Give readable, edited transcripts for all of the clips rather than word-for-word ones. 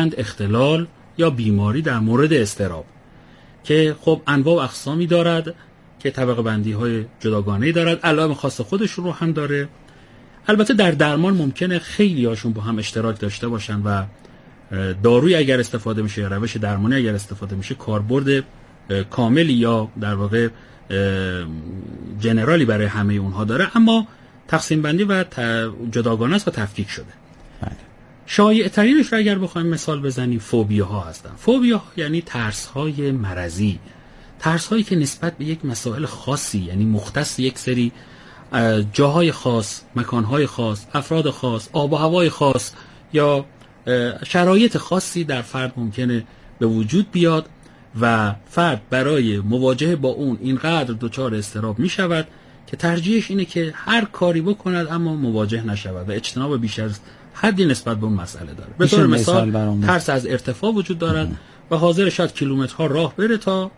میگویند اختلال یا بیماری در مورد اضطراب، که خب انواع و اقسامی دارد که طبقه بندی های جداگانه‌ای دارد، علائم خاص خودش رو هم داره. البته در درمان ممکنه خیلی هاشون با هم اشتراک داشته باشن و داروی اگر استفاده میشه یا روش درمانی اگر استفاده میشه کاربرد کاملی یا در واقع جنرالی برای همه اونها داره، اما تقسیم بندی و جداگانه است و تفکیک شده. شایع ترینش رو اگر بخوایم مثال بزنیم فوبیاها هستن. فوبیاها یعنی ترس های مرضی، ترس هایی که نسبت به یک مسائل خاصی، یعنی مختص یک سری جاهای خاص، مکانهای خاص، افراد خاص، آب و هوای خاص یا شرایط خاصی در فرد ممکنه به وجود بیاد و فرد برای مواجهه با اون اینقدر دچار اضطراب می شود که ترجیحش اینه که هر کاری بکند اما مواجه نشود و اجتناب بیش از حدی نسبت به اون مسئله داره. به طور مثال ترس از ارتفاع وجود دارد و حاضر شاید کیلومترها راه بره تا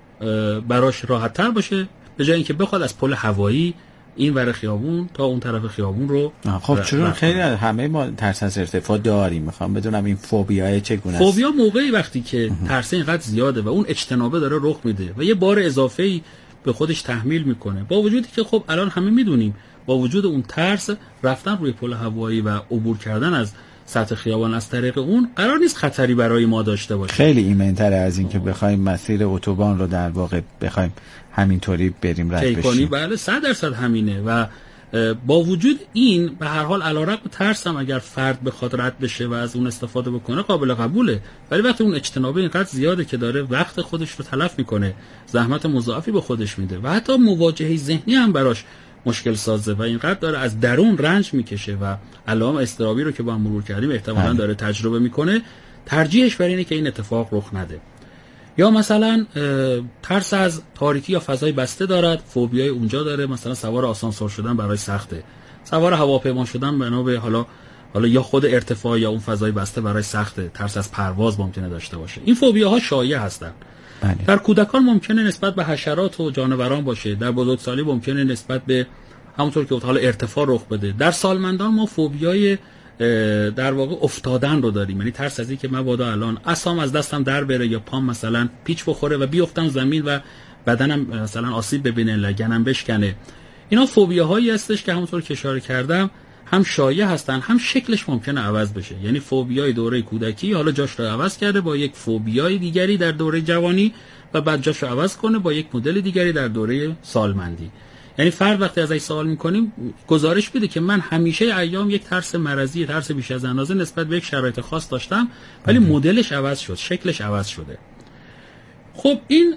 براش راحت تر باشه، به جای اینکه بخواد از پل هوایی این ور خیابون تا اون طرف خیابون رو. خب چون خیلی همه ما ترس از ارتفاع داریم، میخوام بدونم این فوبیای چگونه است؟ فوبیا موقعی وقتی که ترس اینقدر زیاده و اون اجتنابه داره رخ میده و یه بار اضافه‌ای به خودش تحمیل میکنه، با وجودی که خب الان همه میدونیم با وجود اون ترس رفتن روی پل هوایی و عبور کردن از سطح خیابان از طریق اون قرار نیست خطری برای ما داشته باشه. خیلی ایمن‌تره از این که بخوایم مسیر اتوبان رو در واقع بخوایم همینطوری بریم رد بشیم. بله 100% همینه و با وجود این به هر حال علیرغم ترس هم اگر فرد بخواد رد بشه و از اون استفاده بکنه قابل قبوله، ولی وقتی اون اجتنابه اینقدر زیاده که داره وقت خودش رو تلف میکنه، زحمت مضاعفی به خودش میده و حتی مواجهه ذهنی هم براش مشکل سازه و اینقدر داره از درون رنج میکشه و علائم اضطرابی رو که با هم مرور کردیم احتمالاً داره تجربه میکنه، ترجیحش بر اینه که این اتفاق رخ نده. یا مثلا ترس از تاریکی یا فضای بسته دارد، فوبیای اونجا داره، مثلا سوار آسانسور شدن برای سخته، سوار هواپیما شدن بنا به حالا یا خود ارتفاع یا اون فضای بسته برای سخته، ترس از پرواز ممکنه داشته باشه. این فوبیاها شایع هستن. در کودکان ممکنه نسبت به حشرات و جانوران باشه، در بزرگسالی ممکنه نسبت به همونطور که حالا ارتفاع رخ بده. در سالمندان ما فوبیای در واقع افتادن رو داریم، یعنی ترس از این که مبادا الان عصام از دستم در بره یا پام مثلا پیچ بخوره و بیفتم زمین و بدنم مثلا آسیب ببینه، لگنم بشکنه. اینا فوبیاهایی هستش که همونطور که اشاره کردم هم شایع هستن، هم شکلش ممکنه عوض بشه. یعنی فوبیای دوره کودکی حالا جاش رو عوض کرده با یک فوبیای دیگری در دوره جوانی و بعد جاش رو عوض کنه با یک مدل دیگری در دوره سالمندی. یعنی فرد وقتی ازش سوال میکنیم گزارش بده که من همیشه ایام یک ترس مرضی، ترس بیش از اندازه نسبت به یک شرایط خاص داشتم، ولی مدلش عوض شد، شکلش عوض شده. خب این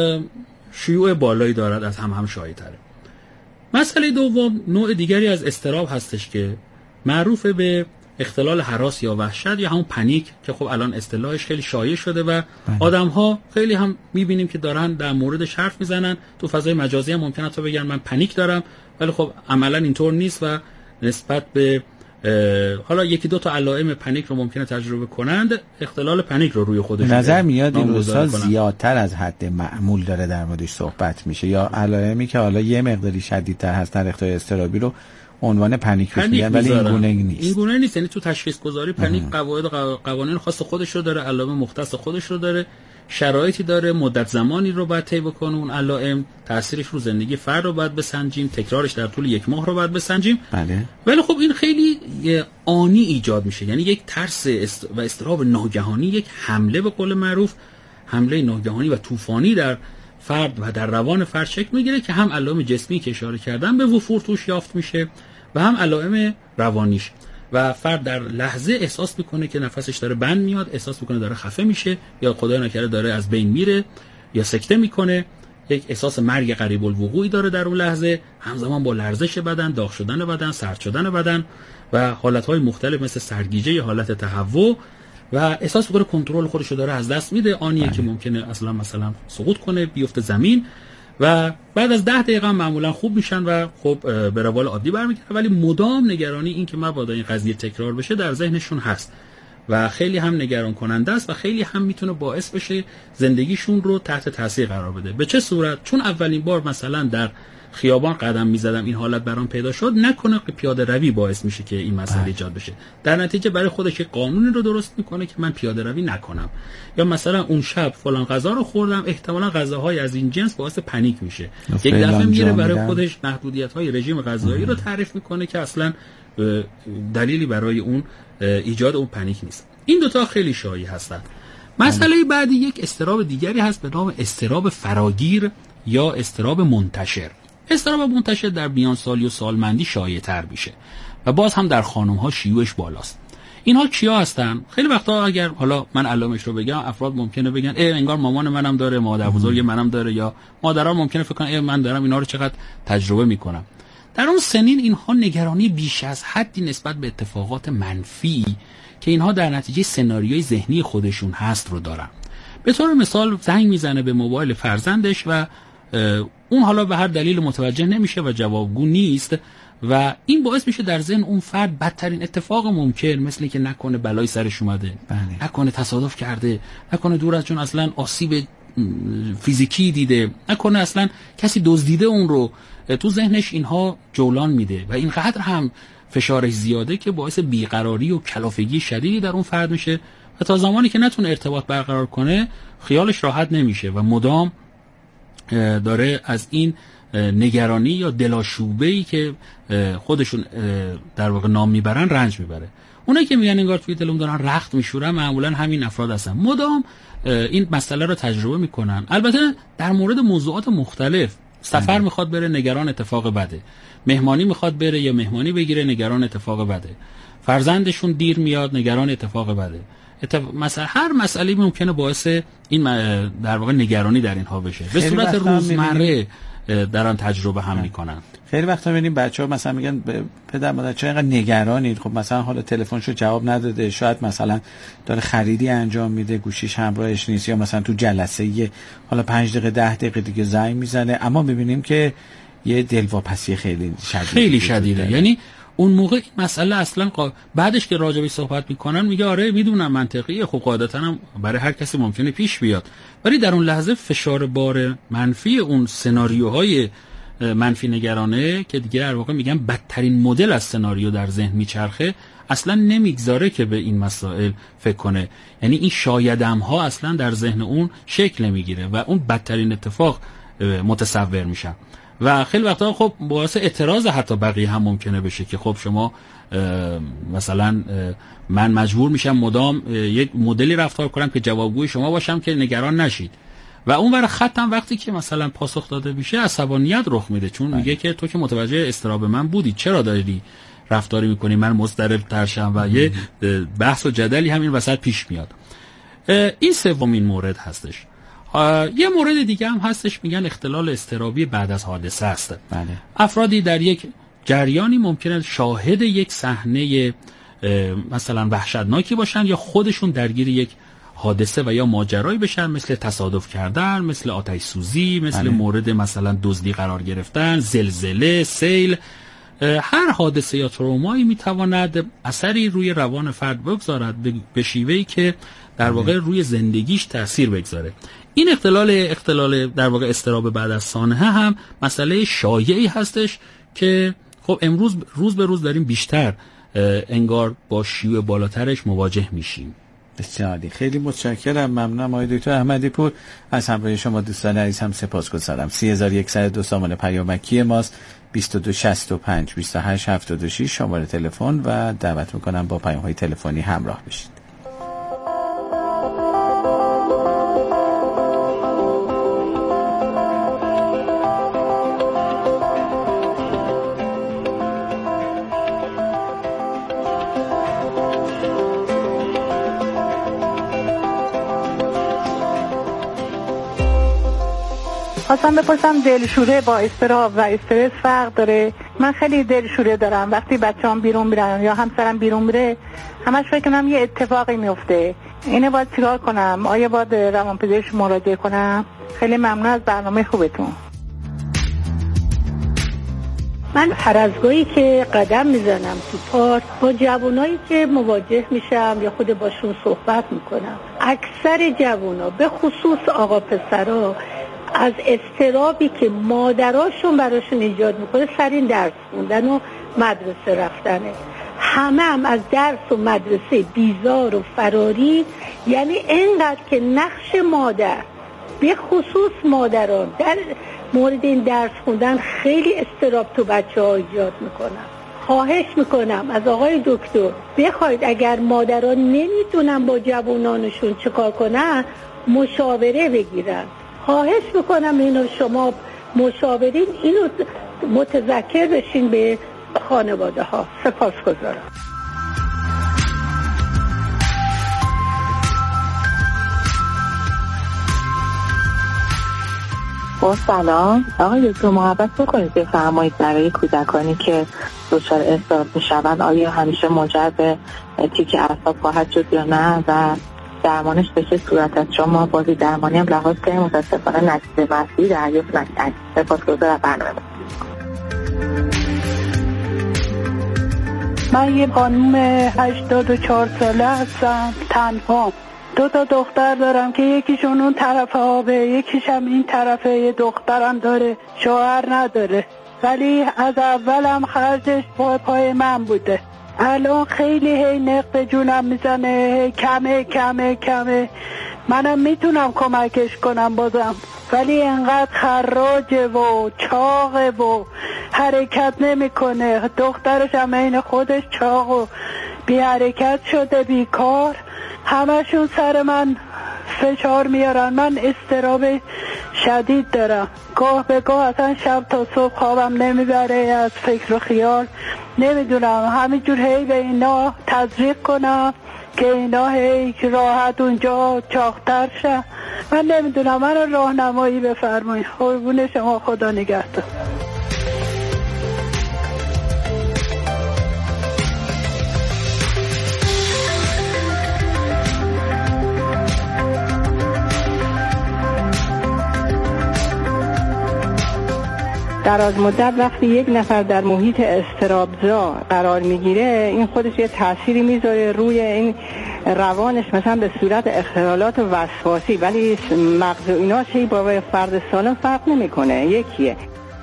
شیوع بالایی دارد، از هم شایع تره. مسئله دوم نوع دیگری از اضطراب هستش که معروف به اختلال هراس یا وحشت یا همون پنیک که خب الان اصطلاحش خیلی شایع شده و آدم‌ها خیلی هم می‌بینیم که دارن در موردش حرف میزنن. تو فضای مجازی هم ممکنه تا بگن من پنیک دارم، ولی خب عملاً اینطور نیست و نسبت به حالا یکی دو تا علائم پنیک رو ممکنه تجربه کنند، اختلال پنیک رو روی خودش نظر میاد این روزها زیادتر از حد معمول داره در موردش صحبت میشه، یا علائمی که حالا یه مقداری شدیدتر هستن اختلال اضطرابی رو عنوان پنیک میگن، ولی این گونه نیست. این گونه نیست، یعنی تو تشخیص گذاری پنیک قواعد و قوانین خاص خودش رو داره، علائم مختص خودش رو داره، شرایطی داره، مدت زمانی رو باید طی بکنه اون علائم، تاثیرش رو زندگی فرد رو باید بسنجیم، تکرارش در طول یک ماه رو باید بسنجیم. بله. ولی خب این خیلی آنی ایجاد میشه، یعنی یک ترس و اضطراب ناگهانی، یک حمله به قول معروف، حمله ناگهانی و طوفانی در فرد و در روان فرد شکل میگیره که هم علائم جسمی که اشاره کردم به وفور توش یافت میشه و هم علائم روانیش و فرد در لحظه احساس میکنه که نفسش داره بند میاد، احساس میکنه داره خفه میشه یا خدای نکرده داره از بین میره یا سکته میکنه، یک احساس مرگ قریب الوقوعی داره در اون لحظه، همزمان با لرزش بدن، داغ شدن بدن، سرد شدن بدن و حالتهای مختلف مثل سرگیجه یا حالت تهوع و احساس میکنه کنترل خودش رو داره از دست میده، آنیه که ممکنه اصلا مثلا سقوط کنه، بیفته زمین و بعد از 10 دقیقه معمولا خوب میشن و خب به روال عادی برمیگردن، ولی مدام نگرانی این که مبادا این قضیه تکرار بشه در ذهنشون هست و خیلی هم نگران کننده است و خیلی هم میتونه باعث بشه زندگیشون رو تحت تاثیر قرار بده. به چه صورت؟ چون اولین بار مثلا در خیابان قدم میزدم این حالت برام پیدا شد، نکنه که پیاده روی باعث میشه که این مسئله ایجاد بشه، در نتیجه برای خودش قانونی رو درست میکنه که من پیاده روی نکنم. یا مثلا اون شب فلان غذا رو خوردم، احتمالاً غذاهای از این جنس باعث پنیک میشه، یک دفعه میره برای خودش محدودیت‌های رژیم غذایی رو تعریف میکنه که اصلا دلیلی برای اون ایجاد اون پنیک نیست. این دوتا خیلی شایع هستن. مسئله بعدی یک اضطراب دیگری هست به نام اضطراب فراگیر یا اضطراب منتشر. اضطراب منتشر در میان سالی و سالمندی شایع‌تر میشه و باز هم در خانم‌ها شیوعش بالاست. اینها کیا هستن؟ خیلی وقتا اگر حالا من علامش رو بگم، افراد ممکنه بگن انگار مامان منم داره، مادر بزرگ منم داره، یا مادرها ممکنه فکر کنن من دارم اینا رو چقدر تجربه میکنم. در اون سنین اینها نگرانی بیش از حدی نسبت به اتفاقات منفی که اینها در نتیجه سناریوی ذهنی خودشون هست رو دارن. به طور مثال زنگ میزنه به موبایل فرزندش و اون حالا به هر دلیل متوجه نمیشه و جوابگو نیست و این باعث میشه در ذهن اون فرد بدترین اتفاق ممکن، مثل که نکنه بلای سرش اومده، نکنه تصادف کرده، نکنه دور از جون اصلا آسیب فیزیکی دیده، نکنه اصلا کسی دزدیده اون رو، تو ذهنش اینها جولان میده و اینقدر هم فشارش زیاده که باعث بیقراری و کلافگی شدیدی در اون فرد میشه و تا زمانی که نتونه ارتباط برقرار کنه خیالش راحت نمیشه و مدام داره از این نگرانی یا دلاشوبه‌ای که خودشون در واقع نام میبرن رنج میبره. اونایی که میگن انگار توی دلم دارن رخت میشورن معمولا همین افراد هستن، مدام این مسئله رو تجربه میکنن. البته در مورد موضوعات مختلف، سفر میخواد بره نگران اتفاق بده، مهمانی میخواد بره یا مهمانی بگیره نگران اتفاق بده، فرزندشون دیر میاد نگران اتفاق بده، مثلا هر مسئله ممکنه باعث این در واقع نگرانی در اینها بشه. به صورت روزمره در آن تجربه هم میکنن. خیلی وقتا میبینیم بچه‌ها مثلا میگن پدر مادر چرا اینقدر نگرانید؟ خب مثلا حالا تلفنشو جواب نداده، شاید مثلا داره خریدی انجام میده، گوشیش همراهش نیست، یا مثلا تو جلسه حالا 5 دقیقه 10 دقیقه دیگه زنگ میزنه، اما میبینیم که یه دلواپسی خیلی شدیده. یعنی اون موقع این مسئله اصلا بعدش که راجبش صحبت میکنن میگه آره میدونم منطقیه، خب قاعدتا هم برای هر کسی ممکنه پیش بیاد، ولی در اون لحظه فشار بار منفی اون سناریوهای منفی نگرانه که دیگه در واقع میگن بدترین مدل از سناریو در ذهن میچرخه، اصلا نمیگذاره که به این مسائل فکر کنه. یعنی این شایدم ها اصلا در ذهن اون شکل نمیگیره و اون بدترین اتفاق متصور میشن و خیلی وقتا خب باعث اعتراض حتی بقیه هم ممکنه بشه که خب شما مثلا من مجبور میشم مدام یک مدلی رفتار کنم که جوابگوی شما باشم که نگران نشید و اون ور خطم وقتی که مثلا پاسخ داده میشه عصبانیت رخ میده، چون میگه که تو که متوجه اضطراب من بودی چرا داری رفتاری میکنی من مضطرب ترشم و یه بحث و جدلی همین وسط پیش میاد. این سومین مورد هستش. یه مورد دیگه هم هستش میگن اختلال اضطرابی بعد از حادثه است. بله. افرادی در یک جریانی ممکنه شاهد یک صحنه مثلا وحشتناکی باشن یا خودشون درگیر یک حادثه و یا ماجرایی بشن، مثل تصادف کردن، مثل آتش سوزی، مثل مورد مثلا دزدی قرار گرفتن، زلزله، سیل. هر حادثه یا ترومایی میتواند اثری روی روان فرد بگذارد به شیوهی که در واقع روی زندگیش تأثیر بگذاره. این اختلال در واقع اضطراب بعد از سانحه هم مسئله شایعی هستش که خب امروز روز به روز داریم بیشتر انگار با شیوع بالاترش مواجه میشیم. بسیاری خیلی متشکرم، ممنونم آقای دکتر احمدی پور از همراهی شما. دوستان عزیز هم سپاسگزارم. 3102 سامان پیامکی ماست، 2265 2876 شماره تلفن و دعوت میکنم با پیام‌های تلفنی همراه بشید. خواستم بپرسم دلشوره با اضطراب و استرس فرق داره؟ من خیلی دلشوره دارم، وقتی بچه‌ام بیرون میرن یا همسرم بیرون میره همش فکر کنم یه اتفاقی میفته. اینه باید چیکار کنم؟ آیا باید روانپزشک مراجعه کنم؟ خیلی ممنون از برنامه خوبتون. من هر از گاهی که قدم میزنم تو پارک با جوانایی که مواجه میشم یا خود باشون صحبت میکنم، اکثر جوانا به خصوص آقا پسرا از اضطرابی که مادراشون براشون ایجاد میکنه سر این درس خوندن و مدرسه رفتنه. همه هم از درس و مدرسه بیزار و فراری، یعنی اینقدر که نقش مادر به خصوص مادران در مورد این درس خوندن خیلی اضطراب تو بچه‌ها ایجاد میکنن. خواهش میکنم از آقای دکتر بخواید اگر مادران نمیتونن با جوانانشون چیکار کنن مشاوره بگیرن. خواهش میکنم اینو شما مشاورین اینو متذکر بشین به خانواده ها. سپاسگزارم. با سلام آقای دکتر، محبت بکنید بفرمایید برای کودکانی که دچار اضطراب میشوند آیا همیشه منجر به تیک اعصاب خواهد شد یا نه و درمانش به چه صورت است؟ شما بازی درمانی هم لحاظ کنید متاسفانه نتیجه منفی دریافت نکردید. سپاسگزارم برنامه. من یه خانم 84 ساله هستم، تنها 2 دختر دارم که یکیشون اون طرف آبه، یکیش هم این طرفه. یه دخترم داره، شوهر نداره، ولی از اولم خرجش پای من بوده. الان خیلی نقد جونم میزنه، کمه. منم میتونم کمکش کنم بازم، ولی انقدر خراجه و چاقه و حرکت نمیکنه. دخترش هم این خودش چاق و بی حرکت شده، بیکار. همشون سر من فشار میارن. من اضطراب شدید دارم، گاه به گاه اصلا شب تا صبح خوابم نمیبره از فکر و خیال. نمیدونم همینجور هی به اینا تزریق کنم که اینا هی راحت اونجا چاقتر شه. من نمیدونم، من راهنمایی بفرمایید. قربون شما، خدا نگهدار. در از مدت وقتی یک نفر در محیط اضطرابزا قرار میگیره، این خودش یه تأثیری میذاره روی این روانش، مثلا به صورت اختلالات وسواسی، ولی مغز اینا چی با فرد سالم فرق نمیکنه، یکیه.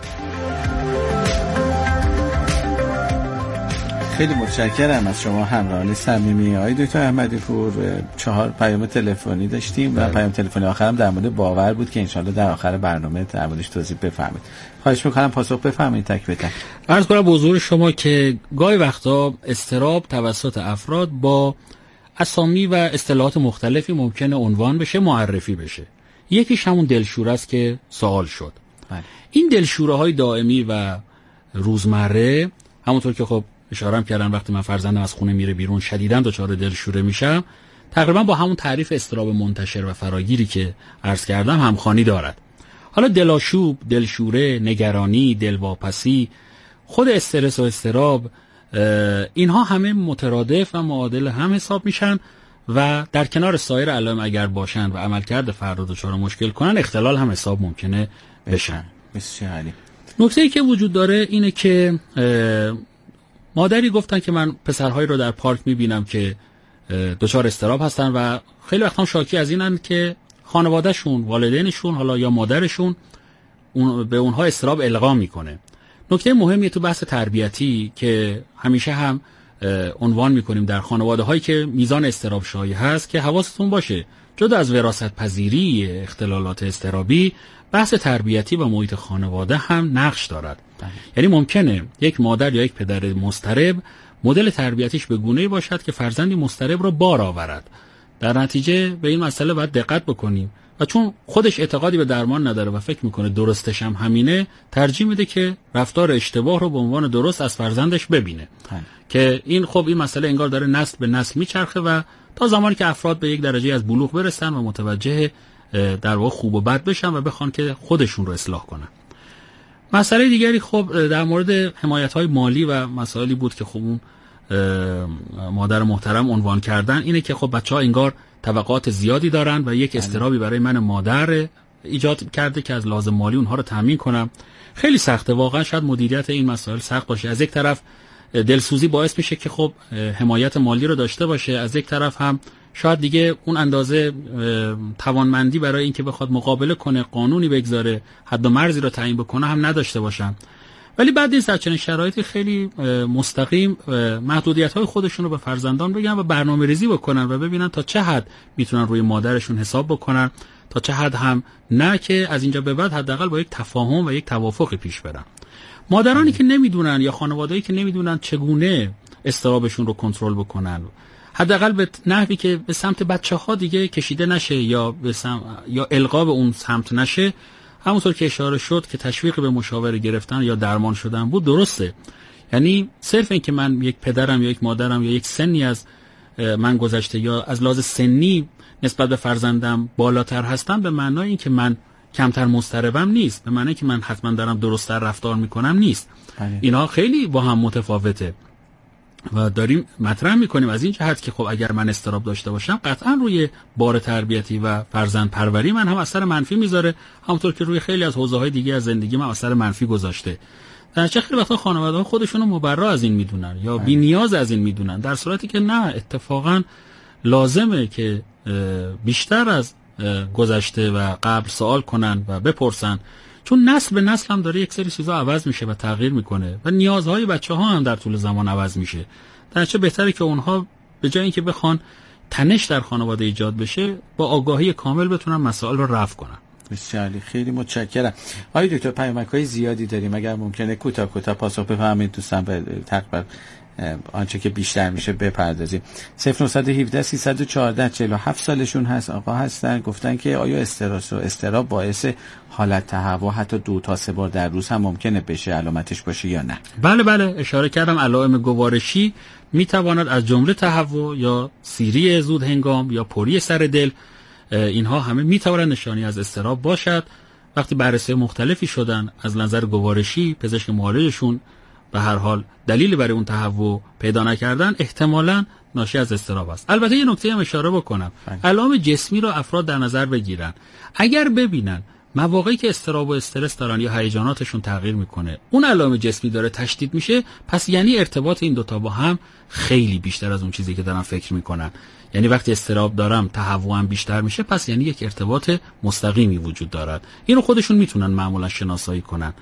خیلی متشکرم از شما همراهان صمیمی. آقای دکتر احمدی پور 4 پیام تلفنی داشتیم و پیام تلفنی آخرم در مورد باور بود که انشالله در آخر برنامه در موردش توضیح بفرمایید. خواهش میکنم پاسخ بفرمایید تک به تک. عرض کنم به حضور شما که گاهی وقتا اضطراب توسط افراد با اسامی و اصطلاحات مختلفی ممکنه عنوان بشه، معرفی بشه. یکیش همون دلشوره است که سوال شد. این دلشوره‌های دائمی و روزمره، همونطور که خب اشاره کردم وقتی من فرزندم از خونه میره بیرون شدیداً دچار دلشوره میشم، تقریبا با همون تعریف اضطراب منتشر و فراگیری که عرض کردم همخوانی دارد. حالا دلاشوب، دلشوره، نگرانی، دلواپسی، خود استرس و اضطراب، اینها همه مترادف و معادل هم حساب میشن و در کنار سایر علائم اگر باشن و عملکرد فرد رو دچار مشکل کنن، اختلال هم حساب ممکنه بشن. بسیار. نکته‌ای که وجود داره اینه که مادری گفتن که من پسرهایی رو در پارک میبینم که دچار اضطراب هستن و خیلی وقتا شاکی از اینن که خانوادهشون، والدینشون، حالا یا مادرشون به اونها اضطراب القا میکنه. نکته مهمی تو بحث تربیتی که همیشه هم عنوان میکنیم در خانواده هایی که میزان اضطراب شایع هست که حواستون باشه جدا از وراثت پذیری اختلالات اضطرابی، بحث تربیتی و محیط خانواده هم نقش دارد. یعنی ممکنه یک مادر یا یک پدر مضطرب مدل تربیتیش به گونه‌ای باشد که فرزندی مضطرب را بار آورد. در نتیجه به این مسئله باید دقت بکنیم و چون خودش اعتقادی به درمان نداره و فکر میکنه درستش هم همینه، ترجیح میده که رفتار اشتباه رو به عنوان درست از فرزندش ببینه که این خب این مسئله انگار داره نسل به نسل میچرخه و تا زمانی که افراد به یک درجه از بلوغ برسن و متوجه در واقع خوب و بد بشن و بخوان که خودشون رو اصلاح کنن. مسئله دیگری خب در مورد حمایت‌های مالی و مسائلی بود که خب اون مادر محترم عنوان کردن، اینه که خب بچه‌ها انگار توقعات زیادی دارن و یک اضطرابی برای من مادر ایجاد کرده که از لازم مالی اونها رو تامین کنم. خیلی سخته واقعا، شاید مدیریت این مسائل سخت باشه. از یک طرف دلسوزی باعث میشه که خب حمایت مالی رو داشته باشه، از یک طرف هم شاید دیگه اون اندازه توانمندی برای اینکه بخواد مقابله کنه، قانونی بگذاره، حد و مرزی رو تعیین بکنه هم نداشته باشن. ولی بعد این چنین شرایطی خیلی مستقیم محدودیت‌های خودشون رو به فرزندان بگن و برنامه‌ریزی بکنن و ببینن تا چه حد میتونن روی مادرشون حساب بکنن، تا چه حد هم نه، که از اینجا به بعد حداقل با یک تفاهم و یک توافقی پیش برن. مادرانی که نمیدونن یا خانواده‌ای که نمیدونن چگونه اضطرابشون رو کنترل بکنن، حداقل به نحوی که به سمت بچه‌ها دیگه کشیده نشه یا یا القا به اون سمت نشه، همونطور که اشاره شد که تشویق به مشاوره گرفتن یا درمان شدن بود درسته. یعنی صرف این که من یک پدرم یا یک مادرم یا یک سنی از من گذشته یا از لحاظ سنی نسبت به فرزندم بالاتر هستم به معنای این که من کمتر مضطربم نیست، به معنای که من حتما دارم درست‌تر رفتار میکنم نیست. اینا خیلی با هم متفاوته و داریم مطرح میکنیم از این جهت که خب اگر من اضطراب داشته باشم قطعا روی بار تربیتی و فرزند پروری من هم اثر منفی میذاره، همونطور که روی خیلی از حوزه‌های دیگه از زندگی من اثر منفی گذاشته. در چه خیلی وقتا خانواده‌ها خودشونو مبرا از این میدونن یا بی‌نیاز از این میدونن، در صورتی که نه، اتفاقا لازمه که بیشتر از گذشته و قبل سوال کنن و بپرسن، چون نسل به نسل هم داره یک سری چیزا عوض میشه و تغییر میکنه و نیازهای بچه‌ها هم در طول زمان عوض میشه. در چه بهتره که اونها به جای اینکه بخوان تنش در خانواده ایجاد بشه، با آگاهی کامل بتونن مسائل رو رفع کنن. بسیار خیلی متشکرم. آقای دکتر پیامک‌های زیادی داریم، اگر ممکنه کوتاه پاسخ بفرمایید دوستان به تقریبا آنچه که بیشتر میشه بپردازیم. 0917 314 47 سالشون هست، آقا هستن، گفتن که آیا استرس و اضطراب باعث حالت تهوع حتی 2 تا 3 بار در روز هم ممکنه بشه، علامتش باشه یا نه؟ بله اشاره کردم علائم گوارشی میتواند از جمله تهوع یا سیری زود هنگام یا پری سر دل، اینها همه میتواند نشانی از اضطراب باشد. وقتی بررسی مختلفی شدن از نظر گوارشی، پزشک معالجشون به هر حال دلیلی برای اون تهوع پیدا نکردن، احتمالاً ناشی از اضطراب است. البته یه نکته هم اشاره بکنم، علائم جسمی رو افراد در نظر بگیرن. اگر ببینن مواقعی که اضطراب و استرس دارن یا هیجاناتشون تغییر میکنه، اون علائم جسمی داره تشدید میشه، پس یعنی ارتباط این دوتا با هم خیلی بیشتر از اون چیزی که دارن فکر میکنن. یعنی وقتی اضطراب دارم تهوعم بیشتر میشه، پس یعنی یک ارتباط مستقیمی وجود دارد. اینو خودشون میتونن معمولا شناسایی کنن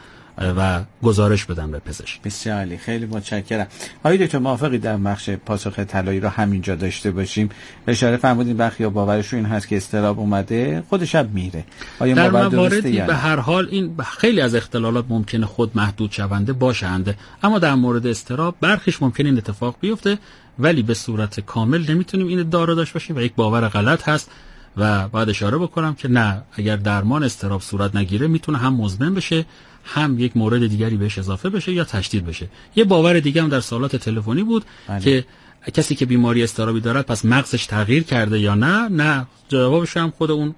و گزارش بدن به پزشک. بسیار خیلی متشکرم. آقای دکتر موافقی در بخش پاسخ طلایی رو همینجا داشته باشیم؟ اشاره فرمودین برخیا باورشون این هست که اضطراب اومده خودش هم میره. آیا در مواردی به هر حال این خیلی از اختلالات ممکنه خود محدود شونده باشند، اما در مورد اضطراب برخیش ممکنه این اتفاق بیفته، ولی به صورت کامل نمیتونیم این ادعا رو داشته باشیم و یک باور غلط هست. و بعد اشاره بکنم که نه، اگر درمان اضطراب صورت نگیره میتونه هم مزمن بشه، هم یک مورد دیگری بهش اضافه بشه یا تشدید بشه. یه باور دیگه هم در سوالات تلفنی بود که کسی که بیماری اضطرابی دارد پس مغزش تغییر کرده یا نه جوابش هم خود اون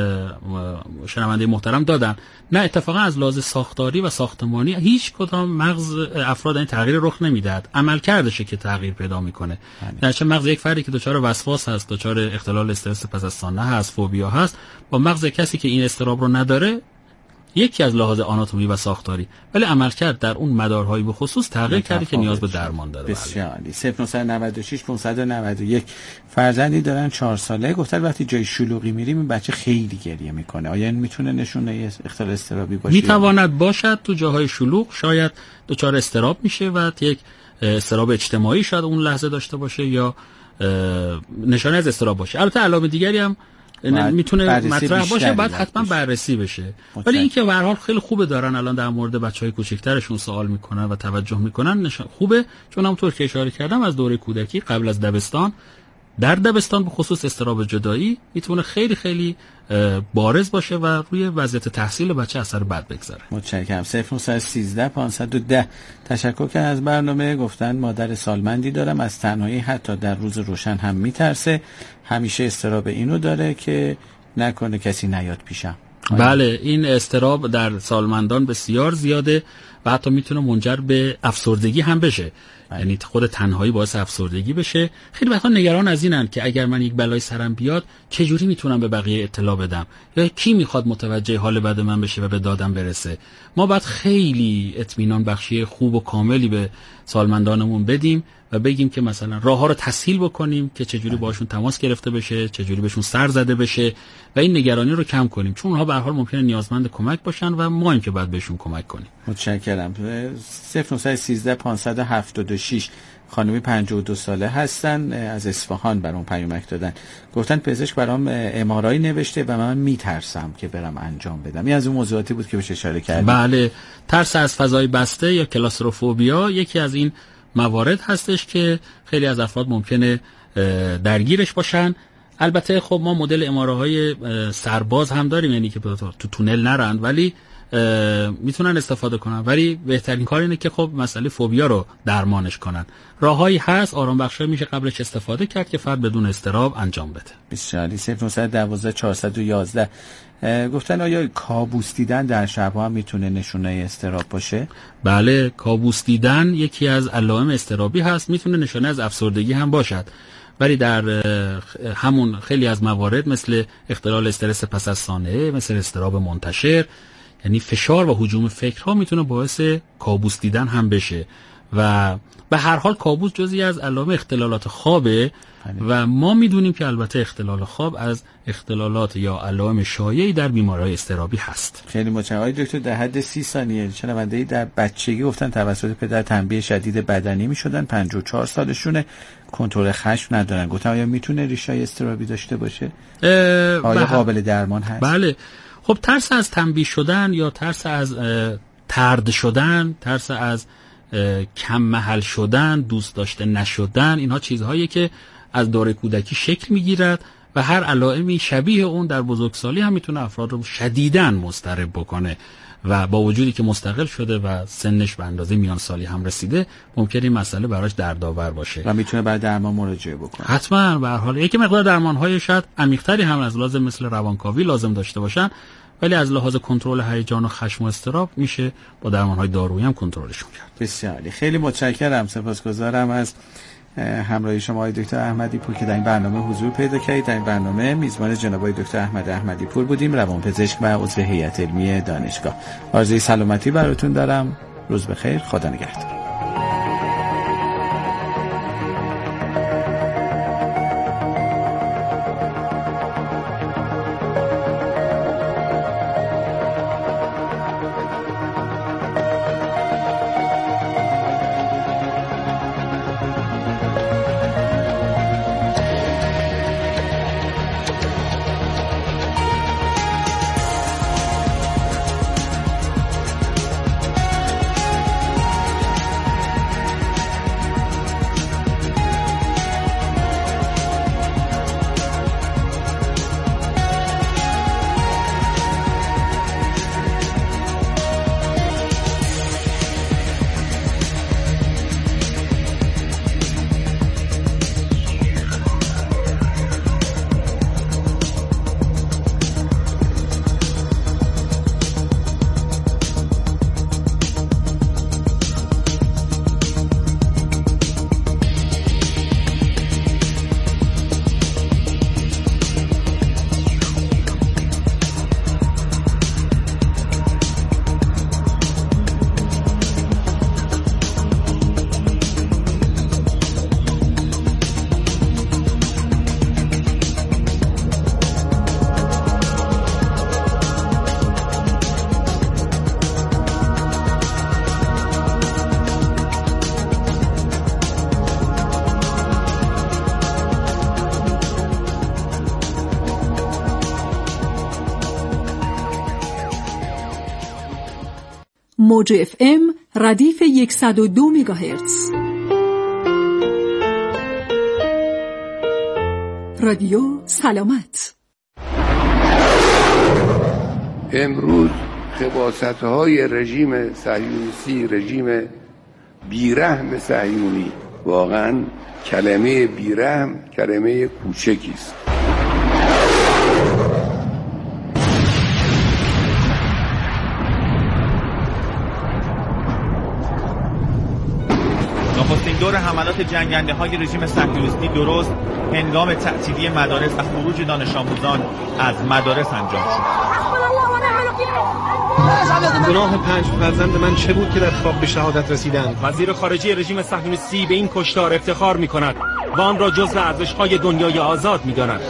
شنونده محترم دادن. نه، اتفاقا از لحاظ ساختاری و ساختمانی هیچ کدام مغز افراد این تغییر رخ نمیدهد، عملکردشه که تغییر پیدا میکنه. درچه مغز یک فردی که دچار وسواس هست، دچار اختلال استرس پس از سانحه هست، فوبیا هست، با مغز کسی که این اضطراب رو نداره یکی از لحاظ آناتومی و ساختاری، ولی عملکرد در اون مدارهای به خصوص تغییر کرده که نیاز به درمان داره. بسیار عالی. 0996 591 فرزندی دارن 4 ساله، گفتن وقتی جای شلوغی میریم این بچه خیلی گریه میکنه. آیا این میتونه نشونه اختلال اضطرابی باشه؟ میتواند باشد. تو جاهای شلوغ شاید دچار اضطراب میشه و یک اضطراب اجتماعی شاید اون لحظه داشته باشه یا نشانه از اضطراب باشه. البته علائم دیگری هم میتونه مطرح باشه، بعد حتما بررسی بشه. ولی اینکه به هر حال خیلی خوبه دارن الان در مورد بچهای کوچیک‌ترشون سوال میکنن و توجه میکنن، خوبه، چون همونطور که اشاره کردم از دوره کودکی قبل از دبستان، در دبستان به خصوص اضطراب جدایی میتونه خیلی خیلی بارز باشه و روی وضعیت تحصیل بچه اثر بد بگذاره. متشکرم. 0913 510 تشکر که از برنامه. گفتن مادر سالمندی دارم، از تنهایی حتی در روز روشن هم میترسه، همیشه اضطراب اینو داره که نکنه کسی نیاد پیشم. بله، این اضطراب در سالمندان بسیار زیاده و حتی میتونه منجر به افسردگی هم بشه. یعنی خود تنهایی باعث افسردگی بشه. خیلی وقتا نگران از اینن که اگر من یک بلای سرم بیاد چجوری میتونم به بقیه اطلاع بدم، یا کی میخواد متوجه حال بد من بشه و به دادم برسه. ما باید خیلی اطمینان بخشی خوب و کاملی به سالمندانمون بدیم و بگیم که مثلا راه‌ها رو تسهیل بکنیم که چجوری باشون تماس گرفته بشه، چجوری بهشون سر زده بشه و این نگرانی رو کم کنیم، چون اونها به هر حال ممکنه نیازمند کمک باشن و ما این که باید بهشون کمک کنیم. متشکرم. 0913 576 خانمی 52 ساله هستن، از اصفهان برام پیامک دادن. گفتن پزشک برام MRI نوشته و من میترسم که برم انجام بدم. این از اون موضوعاتی بود که بهش اشاره کردید. بله، ترس از فضای بسته یا کلاستروفوبیا یکی از این موارد هستش که خیلی از افراد ممکنه درگیرش باشن. البته خب ما مدل اماره‌های سرباز هم داریم، یعنی که تو تونل نرن ولی میتونن استفاده کنن، ولی بهترین کار اینه که خب مسئله فوبیا رو درمانش کنن. راههایی هست، آرام بخشی میشه قبلش استفاده کرد که فرد بدون اضطراب انجام بده. 0912 411 گفتن آیا کابوس دیدن در شب‌ها هم میتونه نشونه اضطراب باشه؟ بله، کابوس دیدن یکی از علائم اضطرابی هست، میتونه نشانه از افسردگی هم باشد، ولی در همون خیلی از موارد مثل اختلال استرس پس از سانحه، مثل اضطراب منتشر، یعنی فشار و هجوم فکرها میتونه باعث کابوس دیدن هم بشه و به هر حال کابوس جزئی از علائم اختلالات خوابه و ما میدونیم که البته اختلال خواب از اختلالات یا علائم شایعی در بیماری‌های اضطرابی هست. خیلی متشکرم دکتر. در حد 30 ثانیه شنونده‌ای در بچگی گفتن توسط پدر تنبیه شدید بدنی میشدن، 54 سالشونه، کنترل خشم ندارن. گفتم آیا میتونه ریشه‌ای اضطرابی داشته باشه؟ آیا قابل درمان هست؟ بله. خب ترس از تنبیه شدن یا ترس از طرد شدن، ترس از کم محل شدن، دوست داشته نشدن، اینها چیزهایی که از دوره کودکی شکل میگیرد و هر علائمی شبیه اون در بزرگسالی هم میتونه افراد رو شدیداً مضطرب بکنه و با وجودی که مستقل شده و سنش به اندازه میان سالی هم رسیده ممکنه این مسئله براش دردآور باشه و میتونه برای درمان مراجعه بکنه. حتما. به هر حال یک مقدار درمان‌های شاید عمیق‌تری هم از لازم مثل روانکاوی لازم داشته باشن، ولی از لحاظ کنترل هیجان و خشم و اضطراب میشه با درمان‌های دارویی هم کنترلشون کرد. بسیار خیلی متشکرم، سپاسگزارم از همراهی شما آقای دکتر احمدی پور که در این برنامه حضور پیدا کردید. در این برنامه میزبان جناب آقای دکتر احمد احمدی پور بودیم، روانپزشک و عضو هیئت علمی دانشگاه. آرزوی سلامتی براتون دارم. روز بخیر، خدا نگهدار. موج FM ردیف 102 مگاهرتز. رادیو سلامت. امروز خباثت‌های رژیم صهیونیستی، رژیم بیرحم صهیونی، واقعا کلمه بیرحم کلمه کوچکی است. حملات جنگنده‌های رژیم صهیونیستی درست هنگام تعطیلی مدارس و خروج دانش آموزان از مدارس انجام شد. گناه 5 فرزند من چه بود که در خواب به شهادت رسیدند؟ وزیر خارجه رژیم صهیونیستی به این کشتار افتخار می‌کند و آن را جزو ارزش‌های دنیای آزاد می‌داند.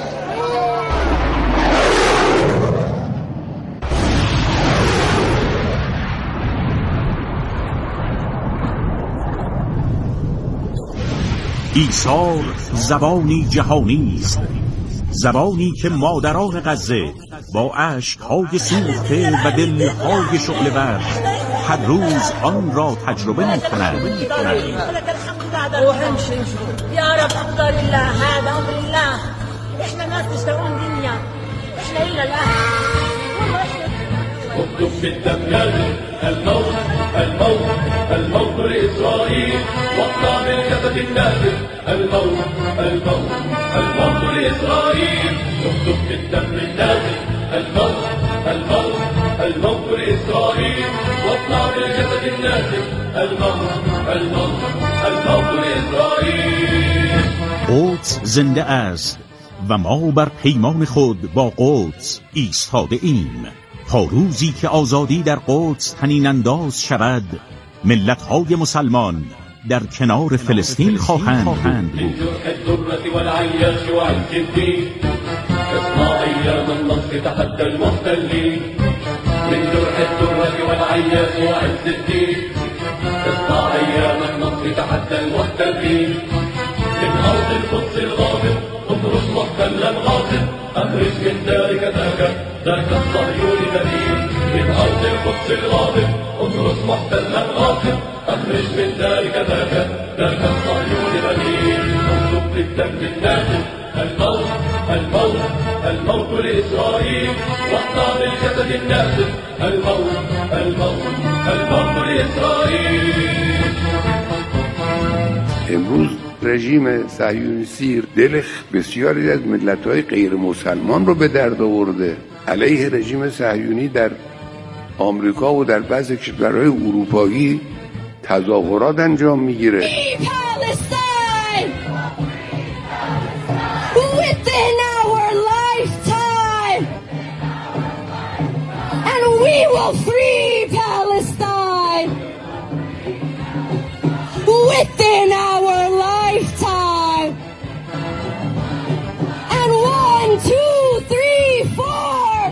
ایثار زبانی جهانی است، زبانی که مادران غزه با اشک‌های سوخته و دل‌های شعله‌ور هر روز آن را تجربه می‌کنند. یا رب اقدر الله هذا امر الله احنا ناس نشتغلون دنيا احنا الى الان اكتب في الدم الموت الموت الموت لإسرائيل واطلع بالجسد النازل الموت الموت الموت لإسرائيل اكتب في الدم النازل الموت الموت الموت لإسرائيل واطلع بالجسد النازل الموت الموت الموت لإسرائيل. قدس زنده است و ما بر پیمان خود با قدس ایستاده ایم. تا روزی که آزادی در قدس طنین انداز شود، ملت‌های مسلمان در کنار فلسطین خواهند بود. من جرح الدرة والعياش وعز الدين اصنع أيام النصر تحدى المحتلين. من جرح الدرة والعياش وعز الدين اصنع أيام النصر تحدى المحتلين. من أرض القدس الغاضب اطرد محتلا غاضب أخرج من دارك ذاك الصهيوني بديل. من أرض القدس الغاضب اطرد محتلا غاضب أخرج من دارك ذاك الصهيوني بديل. اكتب في الدم النازل الموت الموت الموت لإسرائيل واقطع بالجسد النازل الموت الموت الموت لإسرائيل. امروز رژیم صهیونیستی دل بسیاری از ملت‌های غیر مسلمان رو به درد آورده. علیه رژیم صهیونی در آمریکا و در بعضی کشورهای اروپایی تظاهرات انجام میگیره. Within our lifetime. And 1, 2, 3, 4.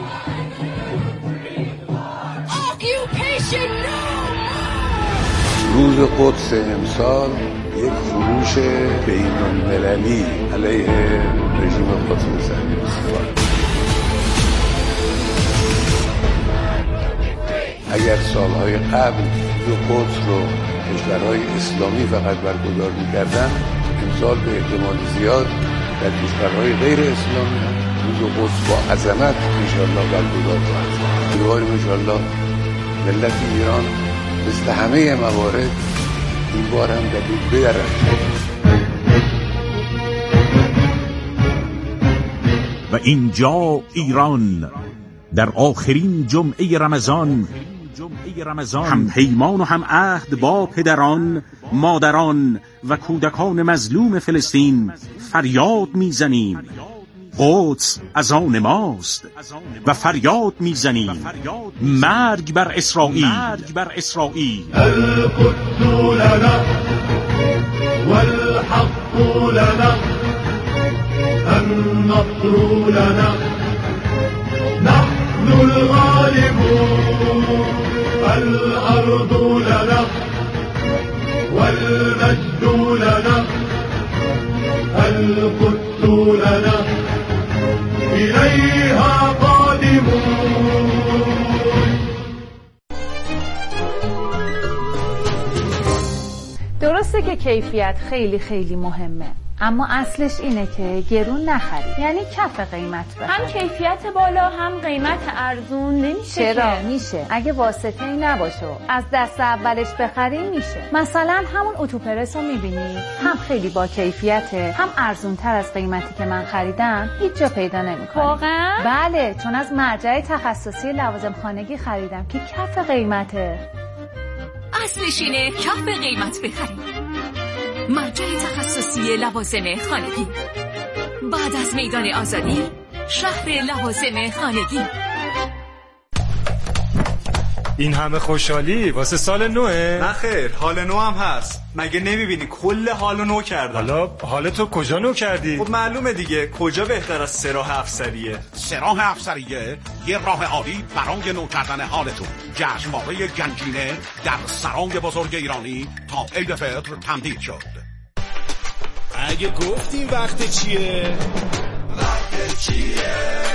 Occupation no more. روز قدس امسال یک خروش بین‌المللی علیه رژیم قدس صهیونیستی. اگر سالهای قبل قدس رو کشورهای اسلامی فقط برگزار می‌کردن، امسال به احتمال زیاد در کشورهای غیر اسلامی روز قدس با عظمت انشاءالله برگزار خواهد شد. امیدواریم انشاءالله ملت ایران مثل همه موارد این بار هم دلیل بدرد. و اینجا ایران در آخرین جمعه رمضان هم پیمان و هم عهد با پدران، مادران و کودکان مظلوم فلسطین فریاد میزنیم قدس از آن ماست و فریاد میزنیم مرگ بر اسرائیل. القدس لنا والحق لنا النصر لنا نحن الغالبون. الأرض لنا والمجد لنا القدس لنا إليها قادمون. درسته که کیفیت خیلی خیلی مهمه، اما اصلش اینه که گرون نخرید، یعنی کف قیمت بخرید. هم کیفیت بالا هم قیمت ارزون نمیشه. چرا میشه؟ اگه واسطه ای نباشه از دست اولش بخری میشه. مثلا همون اتوپرس رو میبینی، هم خیلی با کیفیته، هم ارزون تر از قیمتی که من خریدم هیچ جا پیدا نمیکنی. واقعا؟ بله، چون از مرجع تخصصی لوازم خانگی خریدم که کف قیمته. اصلش اینه کف قیمت بخرید. مرجع تخصصی لوازم خانگی. بعد از میدان آزادی، شهر لوازم خانگی. این همه خوشحالی واسه سال نوه؟ نه خیر، حال نو هم هست. مگه نمیبینی کل حالو نو کردم؟ حالا تو کجا نو کردی؟ خب معلومه دیگه، کجا بهتر از سراح افسریه؟ سراح افسریه یه راه عالی برای نو کردن حالتون. جشنواره گنجینه در سرای بزرگ ایرانی تا عید فطر تمدید شد. اگه گفتیم وقت چیه؟ وقت چیه؟